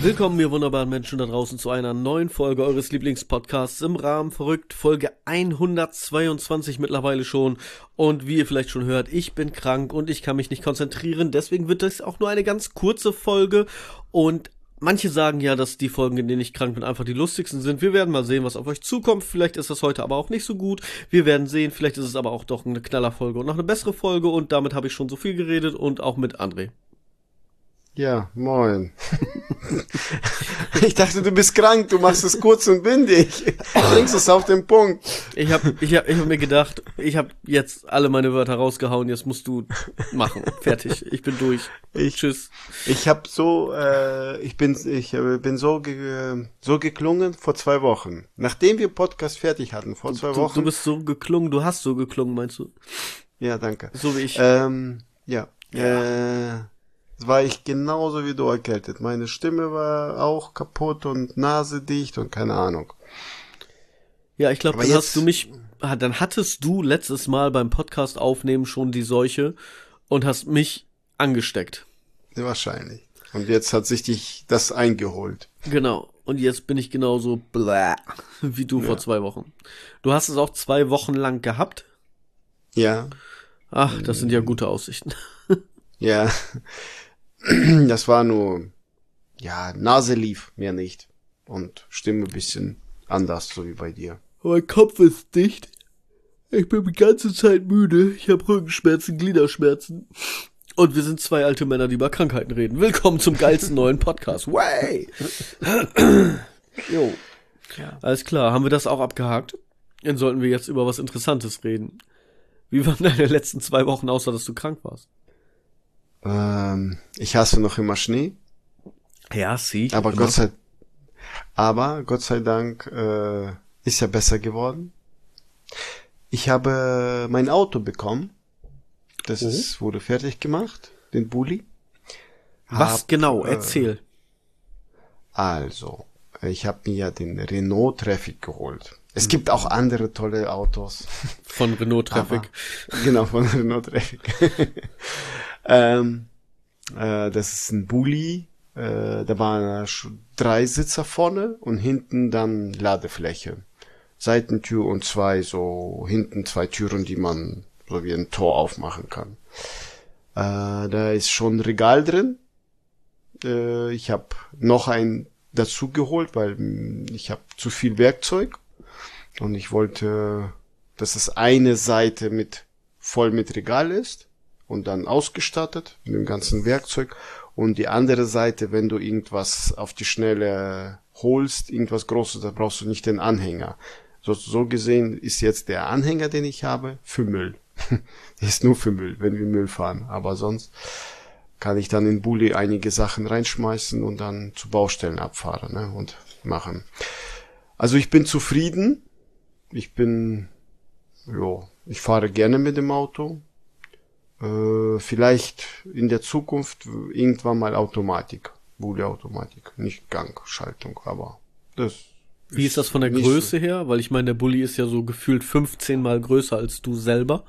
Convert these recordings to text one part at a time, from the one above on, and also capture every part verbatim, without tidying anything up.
Willkommen, ihr wunderbaren Menschen da draußen, zu einer neuen Folge eures Lieblingspodcasts im Rahmen verrückt, Folge hundertzweiundzwanzig mittlerweile schon. Und wie ihr vielleicht schon hört, ich bin krank und ich kann mich nicht konzentrieren, deswegen wird das auch nur eine ganz kurze Folge. Und manche sagen ja, dass die Folgen, in denen ich krank bin, einfach die lustigsten sind. Wir werden mal sehen, was auf euch zukommt. Vielleicht ist das heute aber auch nicht so gut. Wir werden sehen, vielleicht ist es aber auch doch eine Knallerfolge und noch eine bessere Folge. Und damit habe ich schon so viel geredet und auch mit André. Ja, moin. Ich dachte, du bist krank, du machst es kurz und bündig. Du bringst es auf den Punkt. Ich habe ich hab, ich hab mir gedacht, ich habe jetzt alle meine Wörter rausgehauen, jetzt musst du machen. Fertig, ich bin durch. Ich, Tschüss. Ich habe so, äh, ich bin, ich äh, bin so, ge, so geklungen vor zwei Wochen. Nachdem wir Podcast fertig hatten, vor zwei du, Wochen. Du bist so geklungen, du hast so geklungen, meinst du? Ja, danke. So wie ich. Ähm, ja, ja. Äh, war ich genauso wie du erkältet. Meine Stimme war auch kaputt und Nase dicht und keine Ahnung. Ja, ich glaube, dann jetzt, hast du mich, dann hattest du letztes Mal beim Podcast aufnehmen schon die Seuche und hast mich angesteckt. Wahrscheinlich. Und jetzt hat sich dich das eingeholt. Genau. Und jetzt bin ich genauso bläh, wie du ja. vor zwei Wochen. Du hast es auch zwei Wochen lang gehabt? Ja. Ach, das sind ja gute Aussichten. Ja. Das war nur, ja, Nase lief, mehr nicht. Und Stimme ein bisschen anders, so wie bei dir. Mein Kopf ist dicht. Ich bin die ganze Zeit müde. Ich habe Rückenschmerzen, Gliederschmerzen. Und wir sind zwei alte Männer, die über Krankheiten reden. Willkommen zum geilsten neuen Podcast. Way! Jo. Ja. Alles klar, haben wir das auch abgehakt? Dann sollten wir jetzt über was Interessantes reden. Wie waren deine letzten zwei Wochen, außer dass du krank warst? Ähm, ich hasse noch immer Schnee. Ja, sie. Aber Gott sei, aber Gott sei Dank äh, ist ja besser geworden. Ich habe mein Auto bekommen. Das oh. ist, wurde fertig gemacht, den Bulli. Was Hab, genau? Erzähl. Äh, also, ich habe mir ja den Renault Traffic geholt. Es gibt auch andere tolle Autos. Von Renault Traffic. Aber, genau, von Renault Traffic. ähm, äh, das ist ein Bulli. Äh, da waren drei Sitzer vorne und hinten dann Ladefläche. Seitentür und zwei, so hinten zwei Türen, die man so wie ein Tor aufmachen kann. Äh, da ist schon ein Regal drin. Äh, ich habe noch ein dazu geholt, weil ich habe zu viel Werkzeug. Und ich wollte, dass es eine Seite mit voll mit Regal ist und dann ausgestattet mit dem ganzen Werkzeug. Und die andere Seite, wenn du irgendwas auf die Schnelle holst, irgendwas Großes, da brauchst du nicht den Anhänger. So, so gesehen ist jetzt der Anhänger, den ich habe, für Müll. Der ist nur für Müll, wenn wir Müll fahren. Aber sonst kann ich dann in Bulli einige Sachen reinschmeißen und dann zu Baustellen abfahren, ne, und machen. Also ich bin zufrieden. Ich bin, ja, ich fahre gerne mit dem Auto. Äh, vielleicht in der Zukunft irgendwann mal Automatik, Bulli-Automatik, nicht Gangschaltung, aber das. Wie ist das von der Größe so her? Weil ich meine, der Bulli ist ja so gefühlt fünfzehn Mal größer als du selber.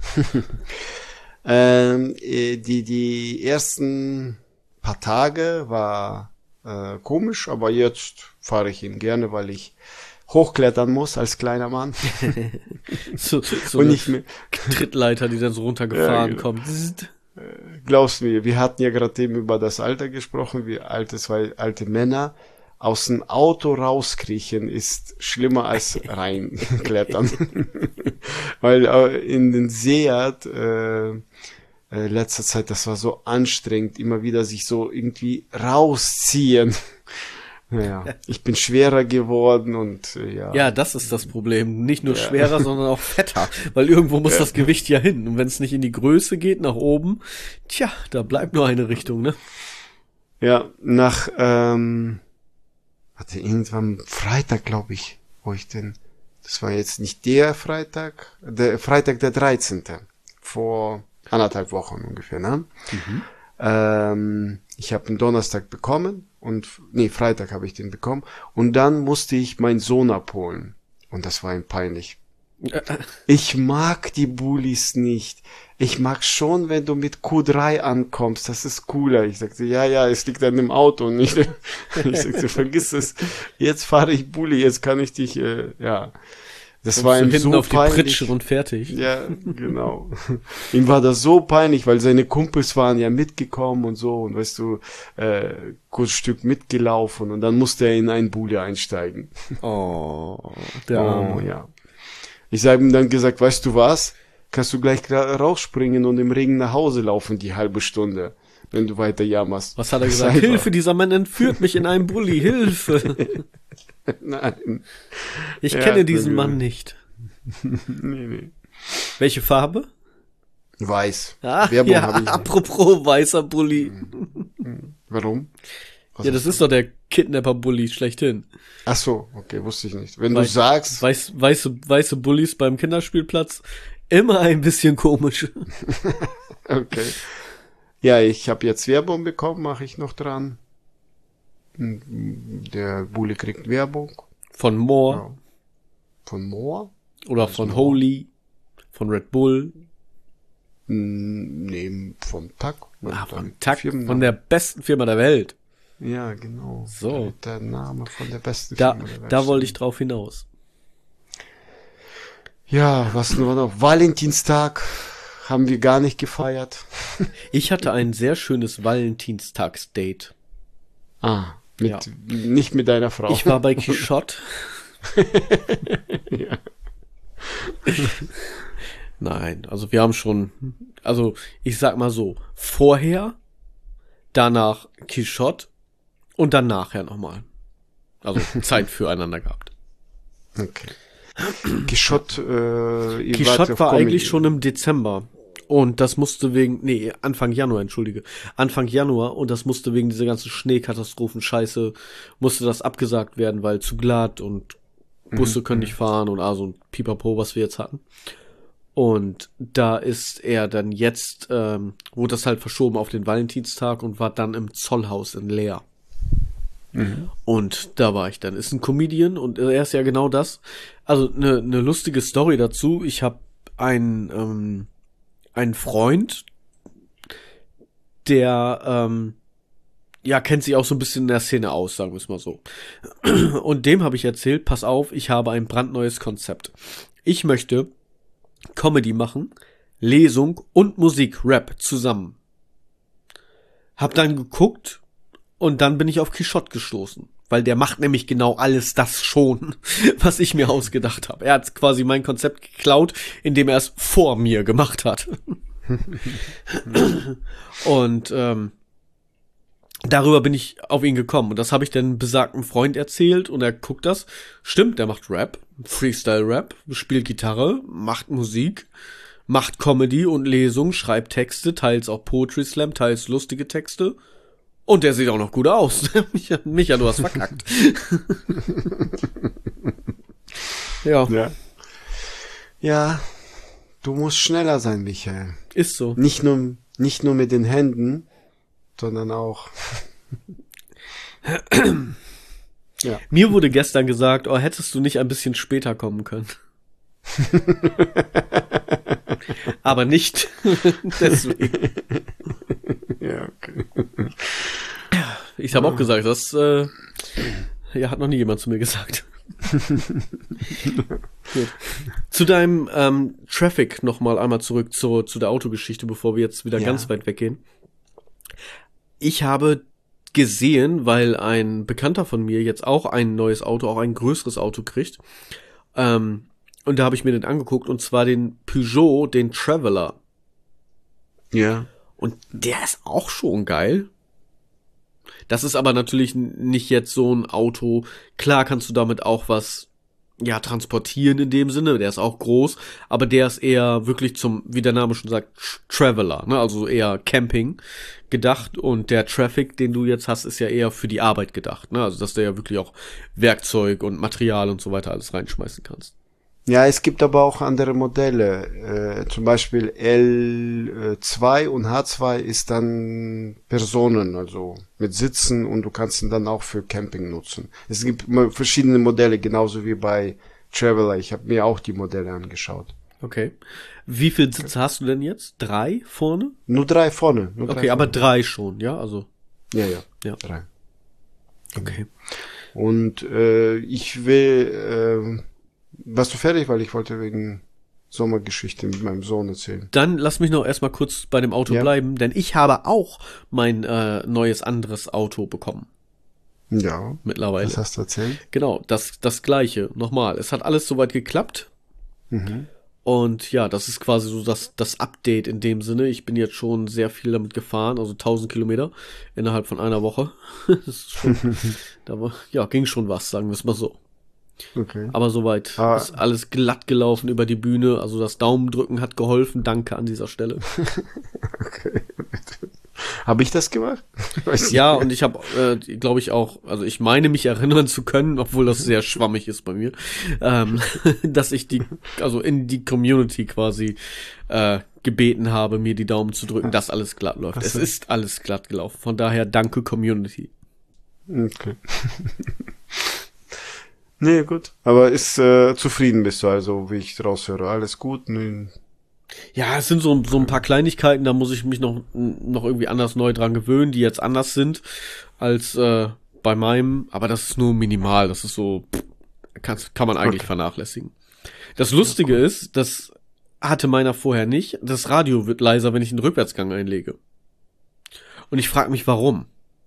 ähm, die die ersten paar Tage war äh, komisch, aber jetzt fahre ich ihn gerne, weil ich hochklettern muss als kleiner Mann. so so und eine nicht mehr Trittleiter, die dann so runtergefahren ja, genau. kommt. Äh, glaubst mir, wir hatten ja gerade eben über das Alter gesprochen, wie alte zwei alte Männer aus dem Auto rauskriechen ist schlimmer als reinklettern. Weil äh, in den Seat äh, äh, letzter Zeit, das war so anstrengend, immer wieder sich so irgendwie rausziehen. Naja, ich bin schwerer geworden und äh, ja. Ja, das ist das Problem. Nicht nur ja. schwerer, sondern auch fetter. Weil irgendwo muss ja. das Gewicht ja hin. Und wenn es nicht in die Größe geht, nach oben, tja, da bleibt nur eine Richtung, ne? Ja, nach, ähm, hatte irgendwann Freitag, glaube ich, wo ich den, das war jetzt nicht der Freitag, der Freitag der dreizehnte vor anderthalb Wochen ungefähr, ne? Mhm. Ähm, ich habe den Donnerstag bekommen und, nee, Freitag habe ich den bekommen und dann musste ich meinen Sohn abholen und das war ihm peinlich. Ich mag die Bullis nicht. Ich mag schon, wenn du mit Q drei ankommst, das ist cooler. Ich sagte, ja, ja, es liegt an dem Auto und nicht. Ich sagte, vergiss es. Jetzt fahre ich Bulli, jetzt kann ich dich, äh, ja. Das Kommst war ihm hinten so auf peinlich. Die Pritsche und fertig. Ja, genau. Ihm war das so peinlich, weil seine Kumpels waren ja mitgekommen und so und weißt du, äh, kurz Stück mitgelaufen und dann musste er in einen Bulli einsteigen. Oh, der Oh, Arme. ja. Ich habe ihm dann gesagt, weißt du was? Kannst du gleich gra- rausspringen und im Regen nach Hause laufen, die halbe Stunde, wenn du weiter jammerst. Was hat er gesagt? Einfach. Hilfe, dieser Mann entführt mich in einen Bulli, Hilfe. Nein. Ich Ja, kenne diesen natürlich. Mann nicht. Nee, nee. Welche Farbe? Weiß. Ah, Werbung ja, habe ich nicht. apropos weißer Bulli. Warum? Was Ja, hast das ist doch der Kidnapper-Bulli schlechthin. Ach so, okay, wusste ich nicht. Wenn Weiß- du sagst, Weiß, weiße, weiße Bullis beim Kinderspielplatz, immer ein bisschen komisch. okay. Ja, ich habe jetzt Werbung bekommen, mache ich noch dran. Der Bulli kriegt Werbung. Von Moore Ja. Von Moore? oder von Holy, von Red Bull, Hm, Nee, vom T A C. ah, Und von dann Tack, Firmennamen. von der besten Firma der Welt. Ja, genau. So. Der Name von der besten Da, Firma der Welt. da wollte ich drauf hinaus. Ja, was nur noch? Valentinstag haben wir gar nicht gefeiert. Ich hatte ein sehr schönes Valentinstagsdate. Ah, mit, Ja. nicht mit deiner Frau. Ich war bei Quichotte. Ja. Nein, also wir haben schon, also ich sag mal so, vorher, danach Quichotte und dann nachher nochmal. Also Zeit füreinander gehabt. Okay. Quichotte, äh, ihr wart Quichotte auf war Comedy. eigentlich schon im Dezember. Und das musste wegen, nee, Anfang Januar, entschuldige. Anfang Januar und das musste wegen dieser ganzen Schneekatastrophen, Scheiße, musste das abgesagt werden, weil zu glatt und Busse können nicht fahren und also ein Pipapo, was wir jetzt hatten. Und da ist er dann jetzt, ähm, wurde das halt verschoben auf den Valentinstag und war dann im Zollhaus in Leer. Und da war ich dann. Ist ein Comedian und er ist ja genau das. Also eine eine lustige Story dazu. Ich habe einen ähm, einen Freund, der ähm, ja kennt sich auch so ein bisschen in der Szene aus, sagen wir es mal so. Und dem habe ich erzählt: Pass auf, ich habe ein brandneues Konzept. Ich möchte Comedy machen, Lesung und Musik, Rap zusammen. Hab dann geguckt. Und dann bin ich auf Quichotte gestoßen, weil der macht nämlich genau alles das schon, was ich mir ausgedacht habe. Er hat quasi mein Konzept geklaut, indem er es vor mir gemacht hat. Und ähm, darüber bin ich auf ihn gekommen. Und das habe ich dann besagten Freund erzählt und er guckt das. Stimmt, der macht Rap, Freestyle-Rap, spielt Gitarre, macht Musik, macht Comedy und Lesung, schreibt Texte, teils auch Poetry Slam, teils lustige Texte. Und der sieht auch noch gut aus. Micha, Micha, du hast verkackt. Ja, Ja. Ja, du musst schneller sein, Michael. ist so. Nicht nur, nicht nur mit den Händen, sondern auch. Ja. Mir wurde gestern gesagt, oh, hättest du nicht ein bisschen später kommen können. Aber nicht deswegen. Ja, okay. Ich habe auch gesagt, das äh, ja, hat noch nie jemand zu mir gesagt. Gut. Zu deinem ähm, Traffic noch mal einmal zurück zu, zu der Autogeschichte, bevor wir jetzt wieder Ja. ganz weit weggehen. Ich habe gesehen, weil ein Bekannter von mir jetzt auch ein neues Auto, auch ein größeres Auto kriegt. Ähm, und da habe ich mir den angeguckt, und zwar den Peugeot, den Traveler. Ja. Und der ist auch schon geil. Das ist aber natürlich n- nicht jetzt so ein Auto. Klar kannst du damit auch was, ja, transportieren in dem Sinne. Der ist auch groß, aber der ist eher wirklich zum, wie der Name schon sagt, Tr- Traveler, ne? Also eher Camping gedacht. Und der Traffic, den du jetzt hast, ist ja eher für die Arbeit gedacht, ne? Also dass du ja wirklich auch Werkzeug und Material und so weiter alles reinschmeißen kannst. Ja, es gibt aber auch andere Modelle. Äh, zum Beispiel L zwei und H zwei ist dann Personen, also mit Sitzen, und du kannst ihn dann auch für Camping nutzen. Es gibt immer verschiedene Modelle, genauso wie bei Traveler. Ich habe mir auch die Modelle angeschaut. Okay. Wie viele Sitze hast du denn jetzt? Drei vorne? Nur drei vorne. Nur drei Okay, vorne. aber drei schon, ja? Also. Ja, ja. Ja. Drei. Okay. Und äh, ich will, äh, warst du fertig, weil ich wollte wegen Sommergeschichte mit meinem Sohn erzählen. Dann lass mich noch erstmal kurz bei dem Auto Ja. bleiben, denn ich habe auch mein äh, neues anderes Auto bekommen. Ja. Mittlerweile. Was hast du erzählt? Genau, das, das Gleiche. Nochmal. Es hat alles soweit geklappt. Mhm. Und ja, das ist quasi so das, das Update in dem Sinne. Ich bin jetzt schon sehr viel damit gefahren, also tausend Kilometer innerhalb von einer Woche. Das ist schon, da war, ja, ging schon was, sagen wir es mal so. Okay. Aber soweit Ah. ist alles glatt gelaufen über die Bühne. Also das Daumendrücken hat geholfen. Danke an dieser Stelle. Okay. Habe ich das gemacht? Weiß ich Ja, nicht. und ich habe, äh, glaube ich auch, also ich meine mich erinnern zu können, obwohl das sehr schwammig ist bei mir, ähm, dass ich die, also in die Community quasi äh, gebeten habe, mir die Daumen zu drücken, dass alles glatt läuft. Ach Es so. ist alles glatt gelaufen. Von daher danke Community. Okay. Nee, gut. Aber ist äh, zufrieden bist du also, wie ich raushöre. Alles gut. Nee. Ja, es sind so, so ein paar Kleinigkeiten, da muss ich mich noch, noch irgendwie anders neu dran gewöhnen, die jetzt anders sind als äh, bei meinem, aber das ist nur minimal, das ist so, pff, kann, kann man eigentlich Okay. vernachlässigen. Das Lustige ist, das hatte meiner vorher nicht, das Radio wird leiser, wenn ich einen Rückwärtsgang einlege. Und ich frage mich, warum.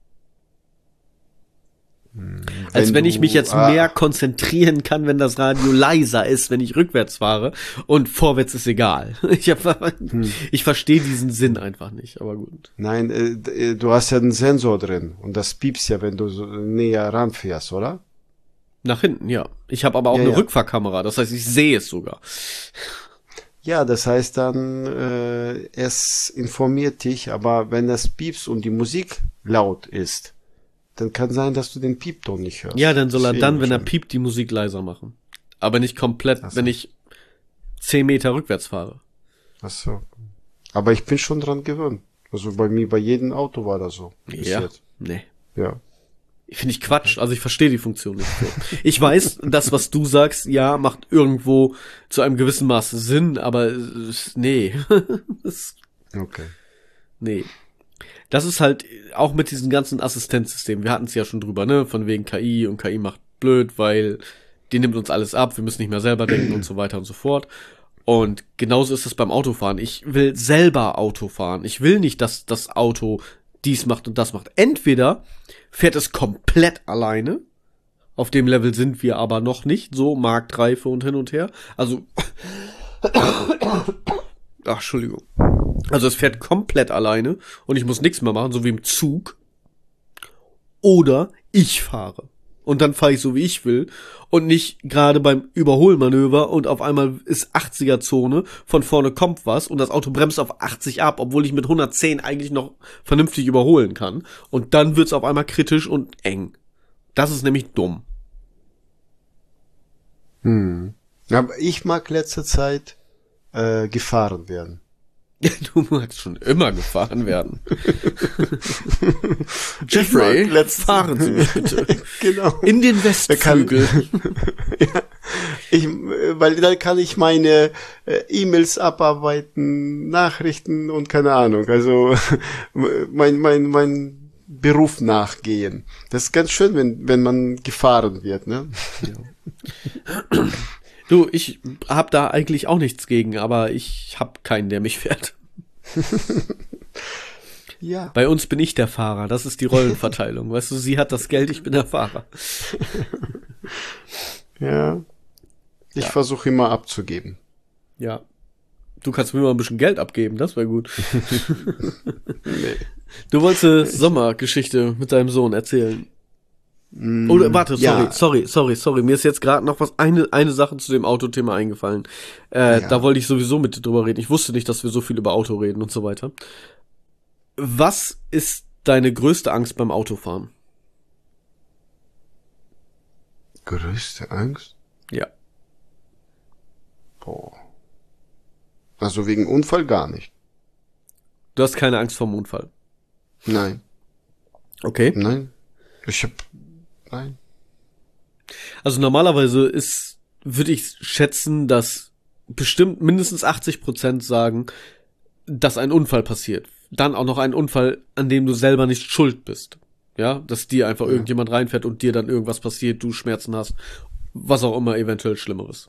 Als wenn ich du- mich jetzt ah, mehr konzentrieren kann, wenn das Radio leiser ist, wenn ich rückwärts fahre und vorwärts ist egal. Ich, hab, ich verstehe diesen Sinn einfach nicht, aber gut. Nein, äh, d- äh, du hast ja einen Sensor drin und das piepst ja, wenn du so näher ranfährst, oder? Nach hinten, ja. Ich habe aber auch Ja, eine ja. Rückfahrkamera, das heißt, ich sehe es sogar. Ja, das heißt dann, äh, es informiert dich, aber wenn das piepst und die Musik laut ist, dann kann sein, dass du den Piepton nicht hörst. Ja, dann soll er Deswegen dann, wenn er schon. piept, die Musik leiser machen. Aber nicht komplett, Ach so. wenn ich zehn Meter rückwärts fahre. Ach so. Aber ich bin schon dran gewöhnt. Also bei mir, bei jedem Auto war das so. Bis Ja, jetzt. nee. Ja. Finde ich Quatsch, also ich verstehe die Funktion nicht so. Ich weiß, das, was du sagst, ja, macht irgendwo zu einem gewissen Maße Sinn, aber äh, nee. Das, Okay. nee. Das ist halt auch mit diesen ganzen Assistenzsystemen, wir hatten es ja schon drüber, ne, von wegen K I und K I macht blöd, weil die nimmt uns alles ab, wir müssen nicht mehr selber denken und so weiter und so fort. Und genauso ist es beim Autofahren. Ich will selber Auto fahren. Ich will nicht, dass das Auto dies macht und das macht. Entweder fährt es komplett alleine. Auf dem Level sind wir aber noch nicht. So Marktreife und hin und her. Also, ach, Entschuldigung. Also es fährt komplett alleine und ich muss nichts mehr machen, so wie im Zug. Oder ich fahre. Und dann fahre ich so, wie ich will. Und nicht gerade beim Überholmanöver und auf einmal ist achtziger-Zone, von vorne kommt was und das Auto bremst auf achtzig ab, obwohl ich mit hundertzehn eigentlich noch vernünftig überholen kann. Und dann wird's auf einmal kritisch und eng. Das ist nämlich dumm. Hm. Aber ich mag letzte Zeit äh, gefahren werden. Du magst schon immer gefahren werden. Jeffrey, Ich mag letzt- fahren Sie mich bitte. Genau. In den Westflügel. Ja, ich, äh, weil dann kann ich meine äh, E-Mails abarbeiten, Nachrichten und keine Ahnung. Also mein mein mein Beruf nachgehen. Das ist ganz schön, wenn wenn man gefahren wird, ne? Du, ich hab da eigentlich auch nichts gegen, aber ich hab keinen, der mich fährt. Ja. Bei uns bin ich der Fahrer, das ist die Rollenverteilung. Weißt du, sie hat das Geld, ich bin der Fahrer. Ja. Ich Ja. versuche immer abzugeben. Ja. Du kannst mir mal ein bisschen Geld abgeben, das wäre gut. Nee. Du wolltest eine Sommergeschichte mit deinem Sohn erzählen. Oder warte, sorry, Ja. sorry, sorry, sorry. Mir ist jetzt gerade noch was, eine, eine Sache zu dem Autothema eingefallen. Äh, Ja. Da wollte ich sowieso mit dir drüber reden. Ich wusste nicht, dass wir so viel über Auto reden und so weiter. Was ist deine größte Angst beim Autofahren? Größte Angst? Ja. Boah. Also wegen Unfall gar nicht. Du hast keine Angst vor dem Unfall. Nein. Okay. Nein. Ich hab. Nein. Also normalerweise ist würde ich schätzen, dass bestimmt mindestens achtzig Prozent sagen, dass ein Unfall passiert. Dann auch noch ein Unfall, an dem du selber nicht schuld bist. Ja, dass dir einfach ja. irgendjemand reinfährt und dir dann irgendwas passiert, du Schmerzen hast, was auch immer eventuell Schlimmeres.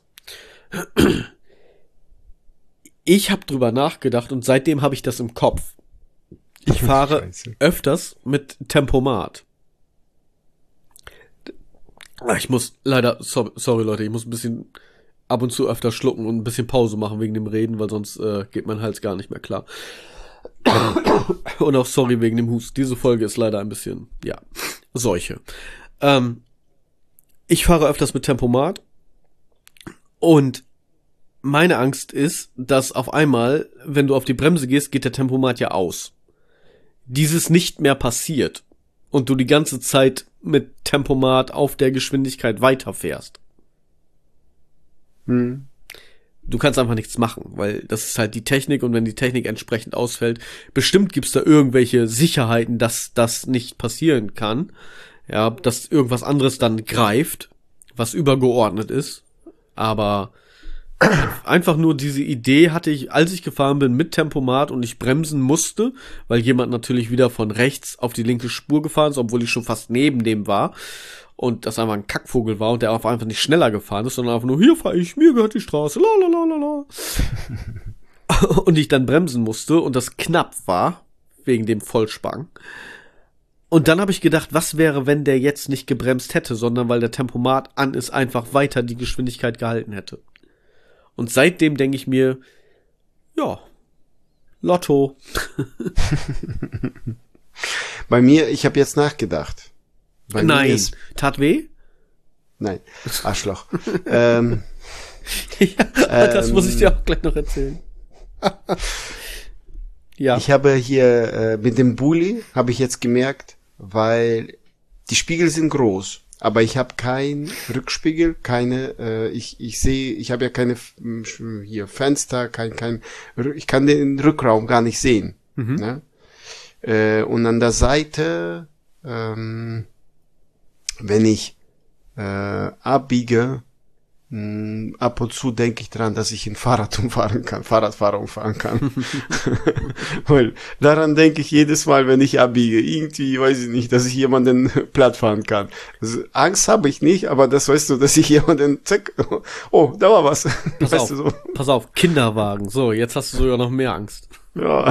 Ich habe drüber nachgedacht und seitdem habe ich das im Kopf. Ich fahre Scheiße. öfters mit Tempomat. Ich muss leider, sorry, sorry Leute, ich muss ein bisschen ab und zu öfter schlucken und ein bisschen Pause machen wegen dem Reden, weil sonst äh, geht mein Hals gar nicht mehr klar. Und auch sorry wegen dem Hust. Diese Folge ist leider ein bisschen, ja, Seuche. Ähm, ich fahre öfters mit Tempomat und meine Angst ist, dass auf einmal, wenn du auf die Bremse gehst, geht der Tempomat ja aus. Dieses nicht mehr passiert und du die ganze Zeit mit Tempomat auf der Geschwindigkeit weiterfährst. Hm. Du kannst einfach nichts machen, weil das ist halt die Technik und wenn die Technik entsprechend ausfällt, bestimmt gibt's da irgendwelche Sicherheiten, dass das nicht passieren kann. Ja, dass irgendwas anderes dann greift, was übergeordnet ist. Aber einfach nur diese Idee hatte ich, als ich gefahren bin mit Tempomat und ich bremsen musste, weil jemand natürlich wieder von rechts auf die linke Spur gefahren ist, obwohl ich schon fast neben dem war. Und das einfach ein Kackvogel war und der auch einfach nicht schneller gefahren ist, sondern einfach nur, hier fahre ich, mir gehört die Straße, la la la la la. Und ich dann bremsen musste und das knapp war, wegen dem Vollspann. Und dann habe ich gedacht, was wäre, wenn der jetzt nicht gebremst hätte, sondern weil der Tempomat an ist, einfach weiter die Geschwindigkeit gehalten hätte. Und seitdem denke ich mir, ja, Lotto. Bei mir, ich habe jetzt nachgedacht. Bei Nein, ist, tat weh? Nein, Arschloch. ähm, ja, das ähm, muss ich dir auch gleich noch erzählen. Ja. Ich habe hier äh, mit dem Bulli, habe ich jetzt gemerkt, weil die Spiegel sind groß, aber ich habe keinen Rückspiegel, keine, äh, ich ich sehe, ich habe ja keine hier Fenster, kein, kein, ich kann den Rückraum gar nicht sehen. Mhm. Ne? Äh, und an der Seite, ähm, wenn ich äh, abbiege, mh, ab und zu denke ich dran, dass ich ein Fahrrad umfahren kann, Fahrradfahrer umfahren kann. Weil daran denke ich jedes Mal, wenn ich abbiege. Irgendwie, weiß ich nicht, dass ich jemanden platt fahren kann. Also, Angst habe ich nicht, aber das weißt du, dass ich jemanden, zack, oh, da war was. Pass weißt auf, du so. Pass auf, Kinderwagen. So, jetzt hast du sogar noch mehr Angst. Ja.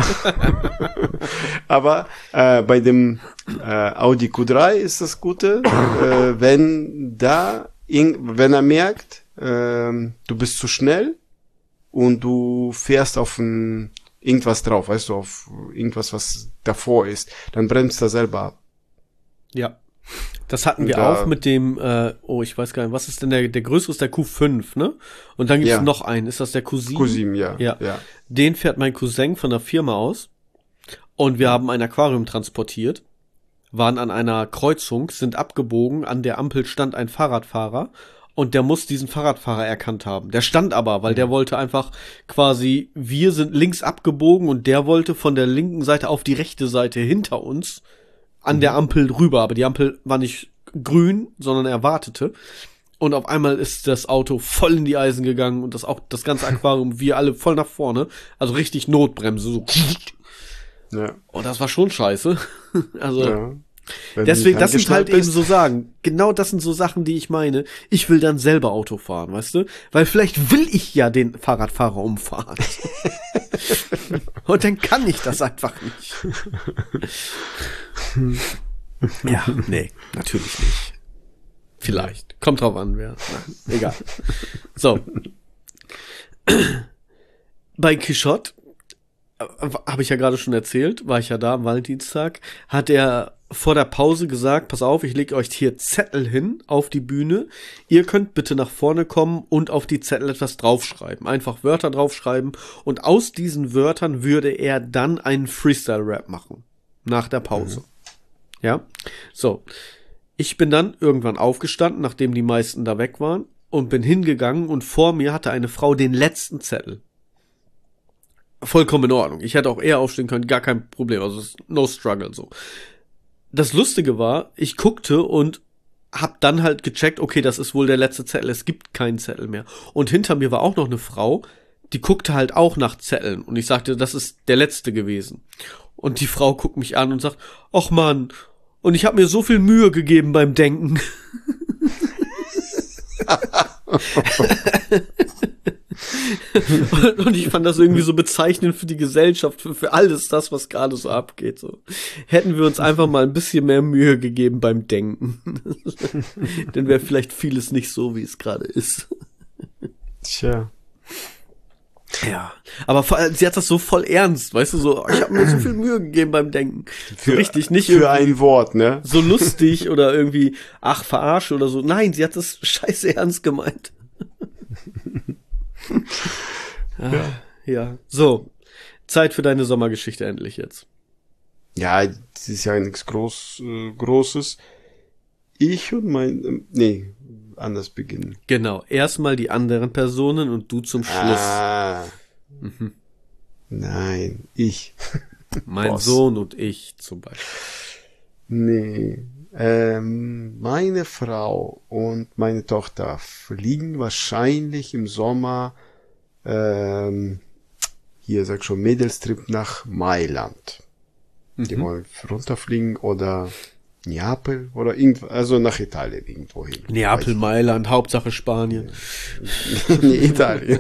Aber äh, bei dem äh, Audi Q drei ist das Gute, äh, wenn da, in, wenn er merkt, äh, du bist zu schnell und du fährst auf ein, irgendwas drauf, weißt du, auf irgendwas, was davor ist, dann bremst er selber ab. Ja. Das hatten wir da, auch mit dem, äh, oh, ich weiß gar nicht, was ist denn der, der größere ist der Q fünf, ne? Und dann gibt's ja. noch einen, ist das der Q sieben? Q sieben, ja. ja. Ja. Den fährt mein Cousin von der Firma aus und wir haben ein Aquarium transportiert, waren an einer Kreuzung, sind abgebogen, an der Ampel stand ein Fahrradfahrer und der muss diesen Fahrradfahrer erkannt haben. Der stand aber, weil der wollte einfach quasi, wir sind links abgebogen und der wollte von der linken Seite auf die rechte Seite hinter uns an der Ampel rüber, aber die Ampel war nicht grün, sondern er wartete. Und auf einmal ist das Auto voll in die Eisen gegangen und das auch das ganze Aquarium, wir alle voll nach vorne, also richtig Notbremse, so. Ja. Und das war schon scheiße. Also ja. Deswegen, das sind halt bist. eben so Sachen. Genau das sind so Sachen, die ich meine. Ich will dann selber Auto fahren, weißt du? Weil vielleicht will ich ja den Fahrradfahrer umfahren. Und dann kann ich das einfach nicht. Ja, nee, natürlich nicht. Vielleicht. Kommt drauf an, wer. Nein, egal. So. Bei Quichotte, habe ich ja gerade schon erzählt, war ich ja da am Valentinstag, hat er vor der Pause gesagt, pass auf, ich lege euch hier Zettel hin auf die Bühne. Ihr könnt bitte nach vorne kommen und auf die Zettel etwas draufschreiben. Einfach Wörter draufschreiben und aus diesen Wörtern würde er dann einen Freestyle-Rap machen. Nach der Pause. Mhm. Ja, so. Ich bin dann irgendwann aufgestanden, nachdem die meisten da weg waren und bin hingegangen und vor mir hatte eine Frau den letzten Zettel. Vollkommen in Ordnung. Ich hätte auch eher aufstehen können, gar kein Problem. Also no struggle so. Das Lustige war, ich guckte und hab dann halt gecheckt, okay, das ist wohl der letzte Zettel, es gibt keinen Zettel mehr. Und hinter mir war auch noch eine Frau, die guckte halt auch nach Zetteln. Und ich sagte, das ist der letzte gewesen. Und die Frau guckt mich an und sagt, ach Mann, und ich habe mir so viel Mühe gegeben beim Denken. Und ich fand das irgendwie so bezeichnend für die Gesellschaft, für, für alles das, was gerade so abgeht. So. Hätten wir uns einfach mal ein bisschen mehr Mühe gegeben beim Denken. Dann wäre vielleicht vieles nicht so, wie es gerade ist. Tja. Ja, aber sie hat das so voll ernst, weißt du, so, ich habe mir so viel Mühe gegeben beim Denken. Für, so richtig, nicht für ein Wort, ne? So lustig oder irgendwie, ach, verarsche oder so. Nein, sie hat das scheiße ernst gemeint. ah, ja. ja, so, Zeit für deine Sommergeschichte endlich jetzt. Ja, das ist ja nichts Groß, äh, Großes. Ich und mein, äh, nee, anders beginnen. Genau, erstmal die anderen Personen und du zum Schluss. Ah. Mhm. Nein, ich. Mein Boss. Sohn und ich zum Beispiel. Nee, ähm, meine Frau und meine Tochter fliegen wahrscheinlich im Sommer, ähm, hier sag schon, Mädelstrip nach Mailand. Mhm. Die wollen runterfliegen oder Neapel oder irgendwo, also nach Italien irgendwo hin. Neapel, Mailand, Hauptsache Spanien. Nee, Italien.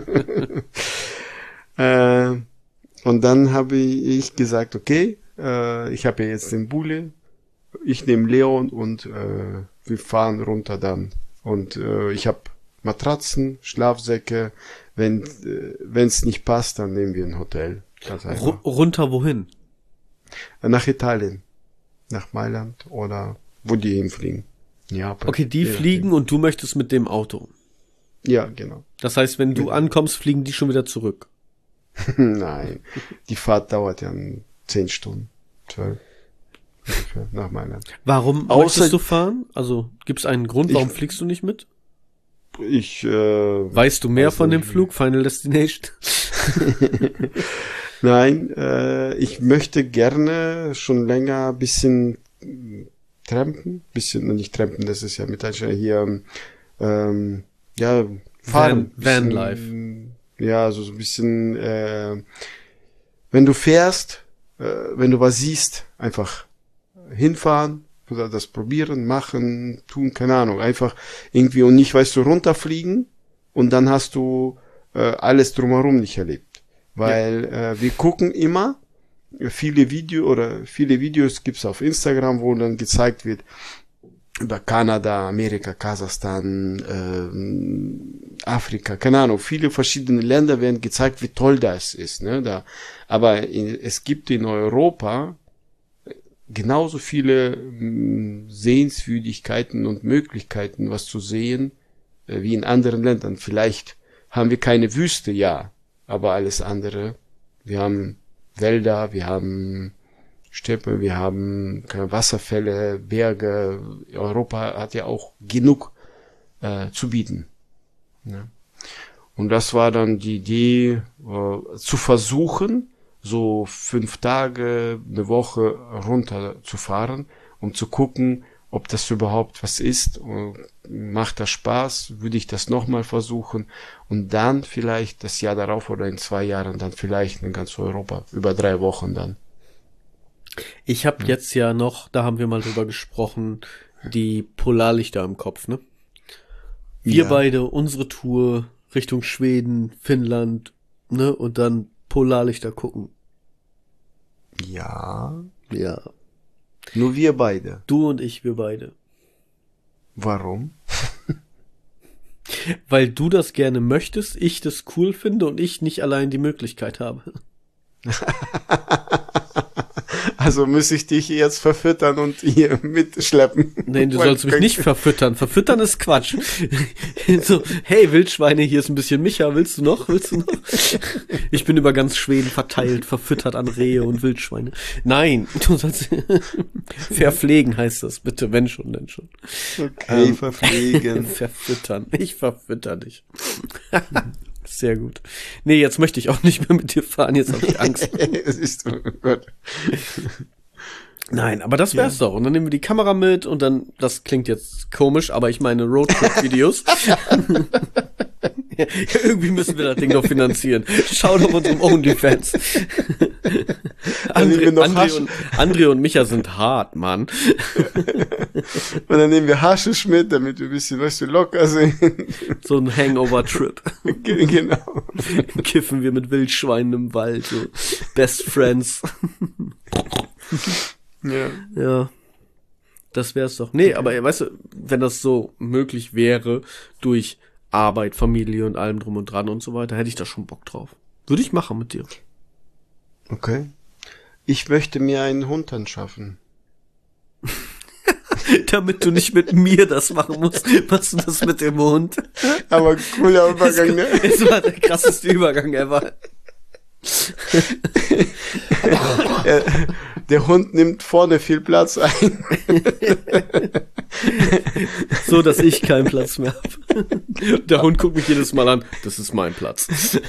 äh, und dann habe ich gesagt, okay, äh, ich habe jetzt den Bulle, ich nehme Leon und äh, wir fahren runter dann. Und äh, ich habe Matratzen, Schlafsäcke. Wenn äh, wenn es nicht passt, dann nehmen wir ein Hotel. Ganz einfach. R- runter wohin? Nach Italien. Nach Mailand oder wo die hinfliegen. Ja. Okay, die fliegen und du möchtest mit dem Auto. Ja, genau. Das heißt, wenn du ankommst, fliegen die schon wieder zurück. Nein, die Fahrt dauert ja zehn Stunden, zwölf nach Mailand. Warum Außer, möchtest du fahren? Also gibt's einen Grund, warum ich, fliegst du nicht mit? Ich äh, weißt du mehr von dem Flug, Final Destination? Nein, äh, ich möchte gerne schon länger ein bisschen trampen, bisschen, nicht trampen, das ist ja mit hier, ähm, ja, fahren. Van, Vanlife. Ja, so, so ein bisschen, äh, wenn du fährst, äh, wenn du was siehst, einfach hinfahren, oder das probieren, machen, tun, keine Ahnung, einfach irgendwie und nicht, weißt du, runterfliegen und dann hast du äh, alles drumherum nicht erlebt. Weil ja. äh, wir gucken immer viele Video oder viele Videos gibt's auf Instagram, wo dann gezeigt wird über Kanada, Amerika, Kasachstan, äh, Afrika, keine Ahnung, viele verschiedene Länder werden gezeigt, wie toll das ist, ne? Da, aber in, es gibt in Europa genauso viele mh, Sehenswürdigkeiten und Möglichkeiten, was zu sehen, äh, wie in anderen Ländern. Vielleicht haben wir keine Wüste, ja. Aber alles andere, wir haben Wälder, wir haben Steppe, wir haben Wasserfälle, Berge. Europa hat ja auch genug äh, zu bieten. Ja. Und das war dann die Idee, äh, zu versuchen, so fünf Tage, eine Woche runter zu fahren, um zu gucken, ob das überhaupt was ist, macht das Spaß, würde ich das nochmal versuchen und dann vielleicht das Jahr darauf oder in zwei Jahren dann vielleicht in ganz Europa, über drei Wochen dann. Ich habe ja. jetzt ja noch, da haben wir mal drüber gesprochen, die Polarlichter im Kopf, ne? Wir ja. beide, unsere Tour Richtung Schweden, Finnland, ne? Und dann Polarlichter gucken. Ja. Ja. Nur wir beide. Du und ich, wir beide. Warum? Weil du das gerne möchtest, ich das cool finde und ich nicht allein die Möglichkeit habe. Also muss ich dich jetzt verfüttern und hier mitschleppen. Nein, du sollst mich nicht verfüttern. Verfüttern ist Quatsch. So, hey Wildschweine, hier ist ein bisschen Micha, willst du noch? Willst du noch? Ich bin über ganz Schweden verteilt, verfüttert an Rehe und Wildschweine. Nein, du sollst verpflegen heißt das, bitte, wenn schon, denn schon. Okay, ähm, verpflegen. Verfüttern, ich verfütter dich. Sehr gut. Nee, jetzt möchte ich auch nicht mehr mit dir fahren, jetzt habe ich Angst. Es ist, oh Gott. Nein, aber das wär's ja. doch. Und dann nehmen wir die Kamera mit und dann, das klingt jetzt komisch, aber ich meine Roadtrip-Videos. Ja, irgendwie müssen wir das Ding noch finanzieren. Schau doch unserem OnlyFans. André, André, und, André und Micha sind hart, Mann. Und dann nehmen wir Haschisch mit, damit wir ein bisschen, weißt du, locker sind. So ein Hangover-Trip. Genau. Kiffen wir mit Wildschweinen im Wald, so Best Friends. Ja. Ja. Das wär's doch. Nee, aber weißt du, wenn das so möglich wäre, durch Arbeit, Familie und allem drum und dran und so weiter, hätte ich da schon Bock drauf. Würde ich machen mit dir. Okay. Ich möchte mir einen Hund anschaffen. Damit du nicht mit mir das machen musst, machst du das mit dem Hund. Aber cooler Übergang, ne? Es war der krasseste Übergang ever. Der Hund nimmt vorne viel Platz ein. So, dass ich keinen Platz mehr habe. Der Hund guckt mich jedes Mal an. Das ist mein Platz.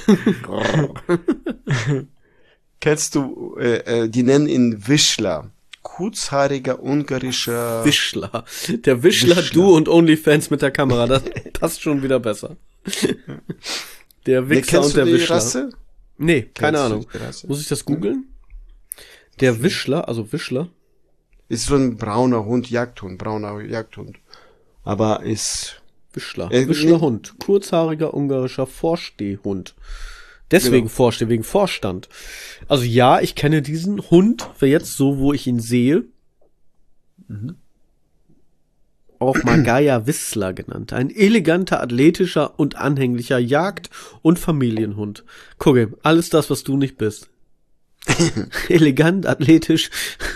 Kennst du, äh, äh, die nennen ihn Wischler. Kurzhaariger ungarischer... Wischler. Der Wischler, Wischler, du und OnlyFans mit der Kamera. Das passt schon wieder besser. Der Wichser nee, und der du die Wischler. Rasse? Nee, keine Kennst Ahnung. Muss ich das googeln? Der Wischler, also Wischler. Ist so ein brauner Hund, Jagdhund, brauner Jagdhund. Aber ist... Wischler. Äh, Wischlerhund. Kurzhaariger ungarischer Vorstehhund. Deswegen genau. Vorsteh, wegen Vorstand. Also ja, ich kenne diesen Hund, für jetzt so, wo ich ihn sehe. Mhm. Auch Magaya Whistler genannt. Ein eleganter, athletischer und anhänglicher Jagd- und Familienhund. Gucke, alles das, was du nicht bist. Elegant, athletisch.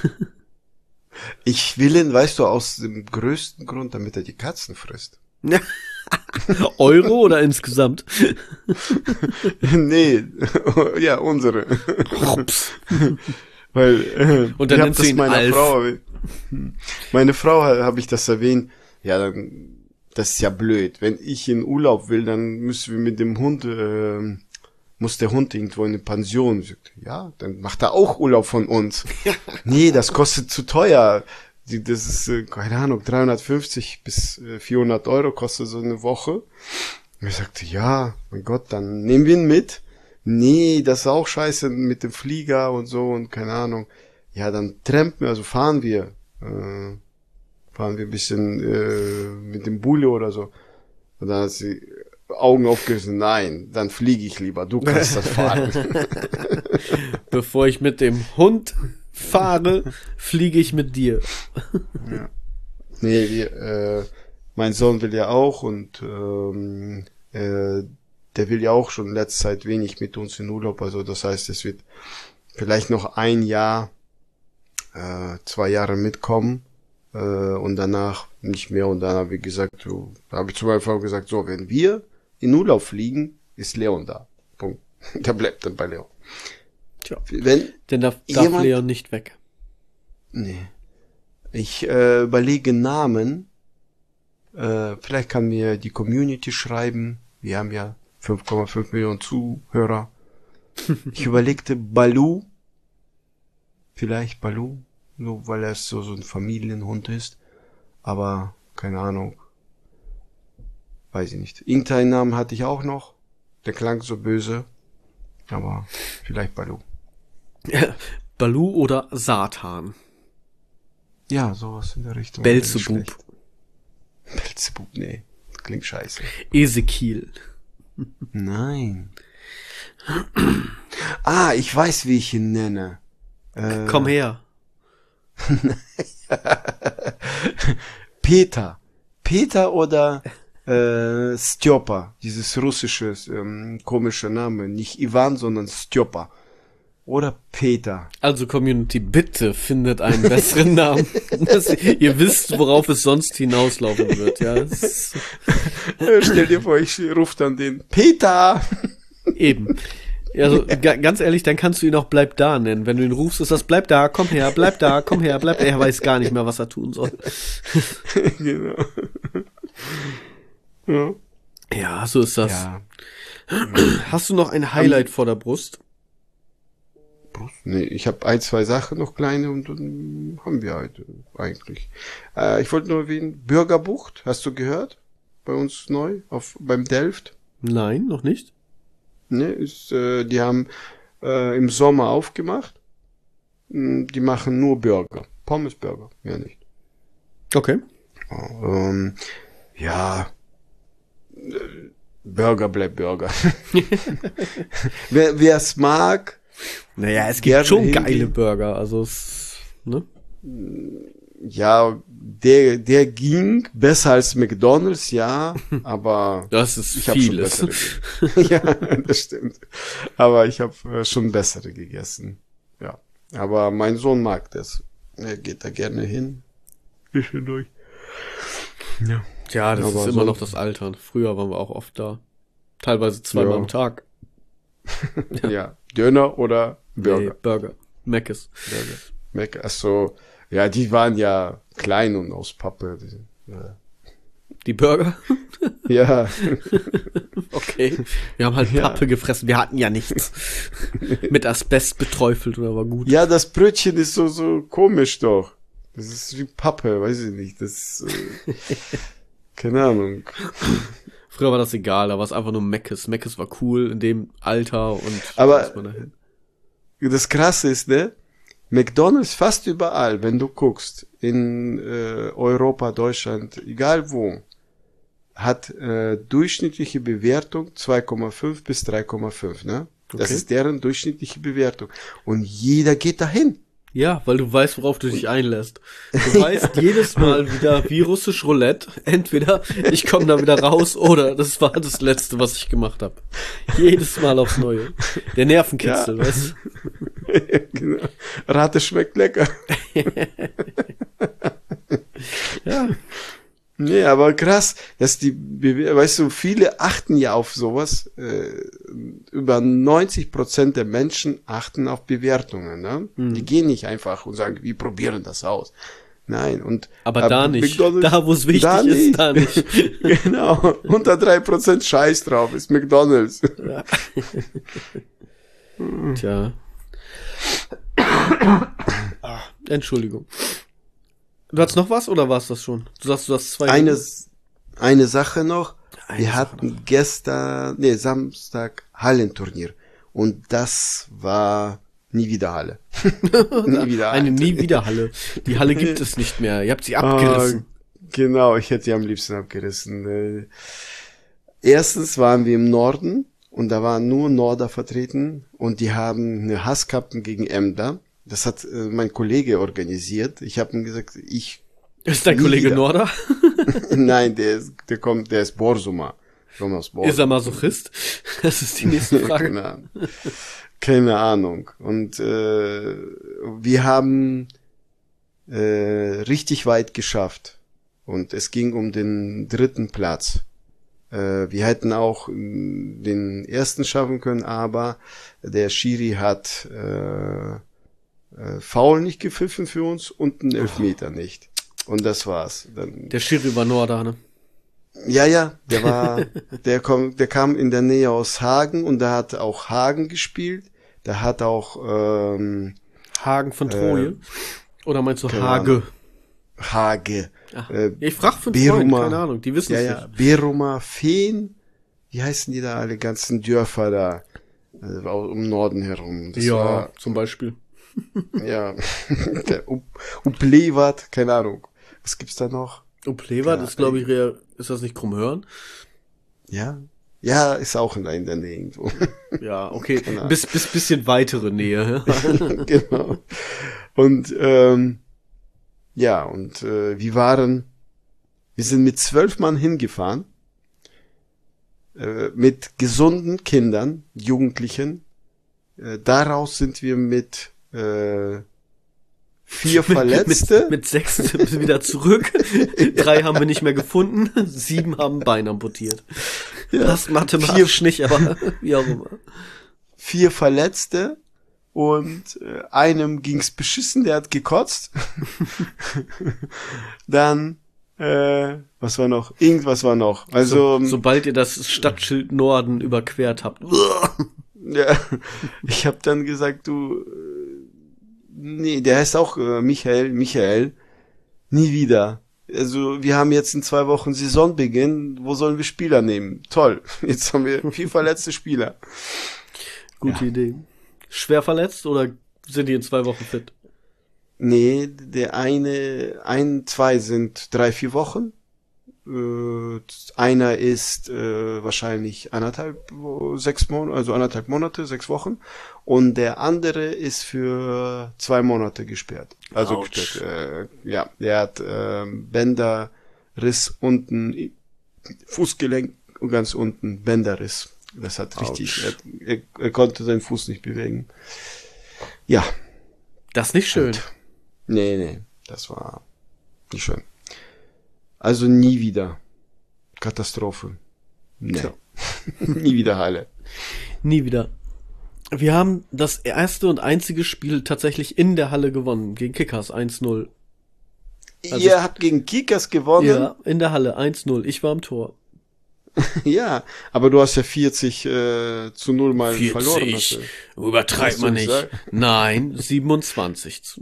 Ich will ihn, weißt du, aus dem größten Grund, damit er die Katzen frisst. Euro oder insgesamt? Nee, ja, unsere. Weil, äh, und dann nennst du ihn meiner Alf. Frau, meine Frau habe ich das erwähnt. Ja, dann, das ist ja blöd. Wenn ich in Urlaub will, dann müssen wir mit dem Hund, äh, muss der Hund irgendwo in eine Pension. Ja, dann macht er auch Urlaub von uns. Nee, das kostet zu teuer. Das ist, keine Ahnung, dreihundertfünfzig bis vierhundert Euro kostet so eine Woche. Und ich sagte, ja, mein Gott, dann nehmen wir ihn mit. Nee, das ist auch scheiße mit dem Flieger und so und keine Ahnung. Ja, dann trampen wir, also fahren wir. Äh, fahren wir ein bisschen äh, mit dem Bulli oder so. Und dann hat sie Augen aufgerissen, nein, dann fliege ich lieber, du kannst das fahren. Bevor ich mit dem Hund fahre, fliege ich mit dir. Ja. Nee, wir, äh, mein Sohn will ja auch und ähm, äh, der will ja auch schon in letzter Zeit wenig mit uns in Urlaub, also das heißt, es wird vielleicht noch ein Jahr, äh, zwei Jahre mitkommen äh, und danach nicht mehr und dann habe ich gesagt, so, da habe ich zu meiner Frau gesagt, so, wenn wir in Urlaub fliegen, ist Leon da. Punkt. Der bleibt dann bei Leon. Tja, wenn denn darf, darf jemand, Leon nicht weg. Nee. Ich äh, überlege Namen. Äh, vielleicht kann mir die Community schreiben. Wir haben ja fünf Komma fünf Millionen Zuhörer. Ich überlegte Baloo. Vielleicht Baloo. Nur weil er so, so ein Familienhund ist. Aber keine Ahnung. Weiß ich nicht. Irgendeinen Namen hatte ich auch noch. Der klang so böse. Aber vielleicht Baloo. Baloo oder Satan? Ja, sowas in der Richtung. Belzebub. Belzebub, nee. Das klingt scheiße. Ezekiel. Nein. Ah, ich weiß, wie ich ihn nenne. Äh, Komm her. Peter. Peter oder äh, Stjopa. Dieses russische ähm, komische Name. Nicht Ivan, sondern Stjopa. Oder Peter. Also Community, bitte findet einen besseren Namen. Dass ihr wisst, worauf es sonst hinauslaufen wird. Ja, stell dir vor, ich rufe dann den Peter. Eben. Also ga, ganz ehrlich, dann kannst du ihn auch Bleib da nennen. Wenn du ihn rufst, ist das Bleib da, komm her, bleib da, komm her, bleib da. Er weiß gar nicht mehr, was er tun soll. Genau. Ja, ja so ist das. Ja. Hast du noch ein Highlight vor der Brust? Brust? Nee, ich habe ein, zwei Sachen noch kleine und dann haben wir halt eigentlich. Äh, ich wollte nur erwähnen, Bürgerbucht, hast du gehört? Bei uns neu, auf beim Delft? Nein, noch nicht. Ne, ist, äh, die haben äh, im Sommer aufgemacht. Die machen nur Burger. Pommesburger, ja nicht. Okay. Ähm, ja, Burger bleibt Burger. wer es mag. Naja, es gibt schon hingehen. Geile Burger, also es, ne? Ja, der, der ging besser als McDonald's, ja, aber das ist ich habe schon bessere gegessen. Ja, das stimmt. Aber ich habe schon bessere gegessen. Ja, aber mein Sohn mag das. Er geht da gerne hin. Bisschen durch. Ja. Tja, das aber ist immer so noch das Alter. Früher waren wir auch oft da. Teilweise zweimal ja. am Tag. Ja. Ja. Döner oder Burger? Nee, Burger. Mc's. Burger. Mac, achso. Ja, die waren ja klein und aus Pappe. Die, ja. die Burger? Ja. Okay. Wir haben halt Pappe ja. gefressen. Wir hatten ja nichts. Mit Asbest beträufelt oder war gut. Ja, das Brötchen ist so, so komisch doch. Das ist wie Pappe, weiß ich nicht. Das ist, äh, keine Ahnung. Früher war das egal, da war es einfach nur Mc's. Mc's war cool in dem Alter und aber das Krasse ist, ne? McDonald's fast überall, wenn du guckst, in äh, Europa, Deutschland, egal wo, hat äh, durchschnittliche Bewertung zwei Komma fünf bis drei Komma fünf, ne? Das okay. ist deren durchschnittliche Bewertung. Und jeder geht dahin. Ja, weil du weißt, worauf du dich einlässt. Du weißt jedes Mal wieder wie russisch Roulette. Entweder ich komme da wieder raus oder das war das Letzte, was ich gemacht habe. Jedes Mal aufs Neue. Der Nervenkitzel, ja. Weißt du? Genau. Rate schmeckt lecker. Ja. Nee, aber krass, dass die, weißt du, viele achten ja auf sowas. Äh, über neunzig Prozent der Menschen achten auf Bewertungen. Ne? Mhm. Die gehen nicht einfach und sagen, wir probieren das aus. Nein, und aber äh, da nicht. Da, wo es wichtig da ist, nicht. da nicht. Genau. Unter drei Prozent Scheiß drauf ist McDonald's. Ja. Tja. Ah, Entschuldigung. Du hast noch was oder war's das schon? Du sagst, du hast zwei. Eine, eine Sache noch. Eine Wir Sache hatten noch. gestern, nee, Samstag Hallenturnier. Und das war nie wieder Halle. nie wieder Eine nie wieder Halle. Die Halle gibt es nicht mehr. Ihr habt sie abgerissen. Oh, genau, ich hätte sie am liebsten abgerissen. Erstens waren wir im Norden und da waren nur Norder vertreten und die haben eine Hasskappen gegen Emder. Das hat äh, mein Kollege organisiert. Ich habe ihm gesagt, ich... Ist dein Kollege wieder. Norder? Nein, der ist, der kommt, der ist Borsuma. Aus Borsuma. Ist er Masochist? Das ist die nächste Frage. Keine Ahnung. Keine Ahnung. Und äh, wir haben äh, richtig weit geschafft. Und es ging um den dritten Platz. Äh, wir hätten auch den ersten schaffen können, aber der Schiri hat... Äh, Äh, Foul nicht gepfiffen für uns und einen Elfmeter oh. nicht. Und das war's. Dann, der Schiri war Norder, ne? Ja, ja, der war, der kommt, der kam in der Nähe aus Hagen und da hat auch Hagen gespielt. Da hat auch ähm, Hagen von Troje. Äh, Oder meinst du Hage? Hage. Äh, ich frag für einen Freund, keine Ahnung, die wissen ja, es ja, nicht. Beruma, Feen, wie heißen die da alle ganzen Dörfer da also um Norden herum? Das ja, war, zum Beispiel. Ja, Uplewat, keine Ahnung. Was gibt's da noch? Uplewat ist, glaube ich, ist das nicht Krummhörn? Ja, ja, ist auch in der Nähe irgendwo. Ja, okay, bis bis bisschen weitere Nähe. Genau. Und ähm, ja, und äh, wir waren, wir sind mit zwölf Mann hingefahren, äh, mit gesunden Kindern, Jugendlichen. Äh, daraus sind wir mit Äh, vier Verletzte. Mit, mit, mit sechs wieder zurück. Drei haben wir nicht mehr gefunden. Sieben haben Bein amputiert. Ja, das mathematisch vier, nicht, aber wie auch immer. Vier Verletzte und äh, einem ging's beschissen, der hat gekotzt. Dann äh, was war noch? Irgendwas war noch. Also so, sobald ihr das Stadtschild Norden überquert habt. Ja, ich habe dann gesagt, du, Nee, der heißt auch äh, Michael, Michael. Nie wieder. Also wir haben jetzt in zwei Wochen Saisonbeginn. Wo sollen wir Spieler nehmen? Toll. Jetzt haben wir vier verletzte Spieler. Gute ja. Idee. Schwer verletzt oder sind die in zwei Wochen fit? Nee, der eine, ein, zwei sind drei, vier Wochen. Äh, einer ist äh, wahrscheinlich anderthalb, sechs Monate, also anderthalb Monate, sechs Wochen. Und der andere ist für zwei Monate gesperrt. Also Ouch. gesperrt, äh, ja, der hat äh, Bänderriss unten, Fußgelenk und ganz unten Bänderriss. Das hat richtig, er, er, er konnte seinen Fuß nicht bewegen. Ja. Das ist nicht schön. Und, nee, nee, das war nicht schön. Also nie wieder. Katastrophe. Nee. Tja. Nie wieder Halle. Nie wieder. Wir haben das erste und einzige Spiel tatsächlich in der Halle gewonnen, gegen Kickers eins null. Also Ihr habt gegen Kickers gewonnen? Ja, in der Halle eins null. Ich war am Tor. Ja, aber du hast ja vierzig äh, zu null mal vierzig. Verloren. Hast du. Übertreib Hast mal du nicht. gesagt? Nein, siebenundzwanzig zu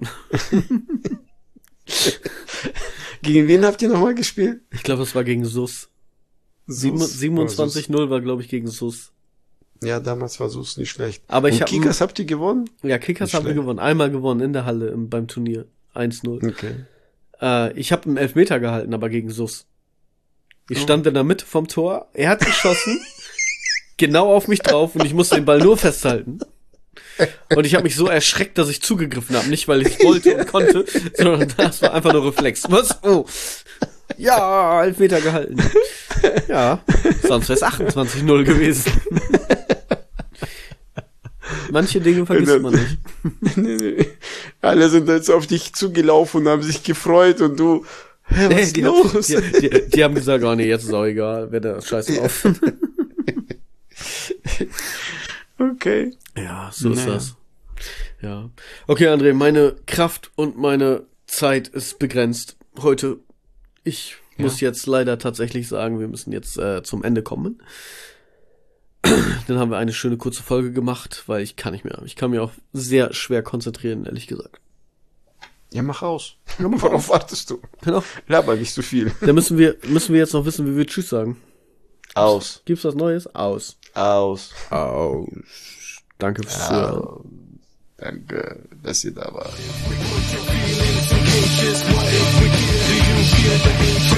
Gegen wen habt ihr nochmal gespielt? Ich glaube, das war gegen S U S. siebenundzwanzig null war, glaube ich, gegen S U S. Ja, damals war S U S nicht schlecht. Aber ich Und hab Kickers habt ihr gewonnen? Ja, Kickers Nicht haben wir schlecht. gewonnen. Einmal gewonnen in der Halle im, beim Turnier. eins null. Okay. Äh, ich habe einen Elfmeter gehalten, aber gegen S U S. Ich Oh. stand in der Mitte vom Tor. Er hat geschossen. Genau auf mich drauf und ich musste den Ball nur festhalten. Und ich habe mich so erschreckt, dass ich zugegriffen habe. Nicht, weil ich wollte und konnte, sondern das war einfach nur Reflex. Was? Oh. Ja, Elfmeter gehalten. Ja, sonst wäre es achtundzwanzig null gewesen. Manche Dinge vergisst man nicht. Nee, nee. Alle sind jetzt auf dich zugelaufen und haben sich gefreut und du, hä, was Nee, ist die, los? haben, die, die, die haben gesagt, oh nee, jetzt ist auch egal, wer da scheiß drauf. Okay. Ja, so ist Naja. das. Ja. Okay, André, meine Kraft und meine Zeit ist begrenzt. Heute, ich Ja. muss jetzt leider tatsächlich sagen, wir müssen jetzt äh, zum Ende kommen. Dann haben wir eine schöne kurze Folge gemacht, weil ich kann nicht mehr. Ich kann mir auch sehr schwer konzentrieren, ehrlich gesagt. Ja, mach aus. Worauf wartest du? Genau. Laber nicht so viel. Dann müssen wir, müssen wir jetzt noch wissen, wie wir Tschüss sagen. Aus. Gibt's was Neues? Aus. Aus. Aus. Danke fürs Zuhören. Aus. Danke, dass ihr da wart. Do you feel the